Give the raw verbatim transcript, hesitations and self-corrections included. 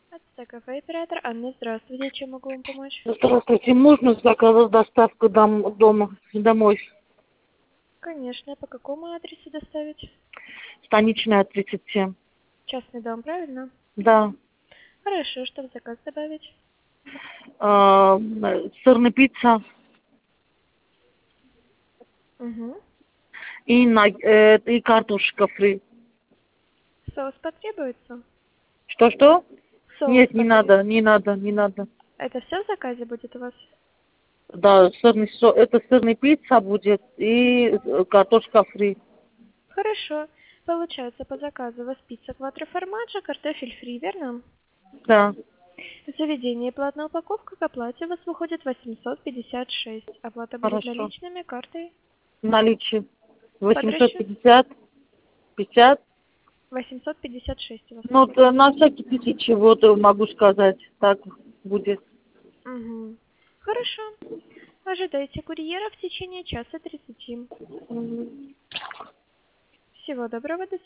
Ацтекафе, оператор Анна, здравствуйте, чем могу вам помочь? Здравствуйте, можно заказать доставку дом, дома, домой? Конечно, по какому адресу доставить? Станичная, тридцать семь. Частный дом, правильно? Да. Хорошо, что в заказ добавить? А, сырная пицца Угу. и, на, э, и картошка фри. Соус потребуется? Что-что? Соус Нет, не потребуется. надо, не надо, не надо. Это все в заказе будет у вас? Да, сырный, со- это сырная пицца будет и э, картошка фри. Хорошо. Получается, по заказу у вас пицца квадроформаджо, картофель фри, верно? Да, В заведении платная упаковка к оплате у вас выходит восемьсот пятьдесят шесть. Оплата будет хорошо. наличными, картой. Наличие. Под восемьсот расчет пятьдесят, пятьдесят. восемьсот пятьдесят шесть у вас Ну, выходит. т- на всякий тысячи, вот э, могу сказать, так будет. Угу. Хорошо. Ожидайте курьера в течение часа тридцати. Мгм. Всего доброго, до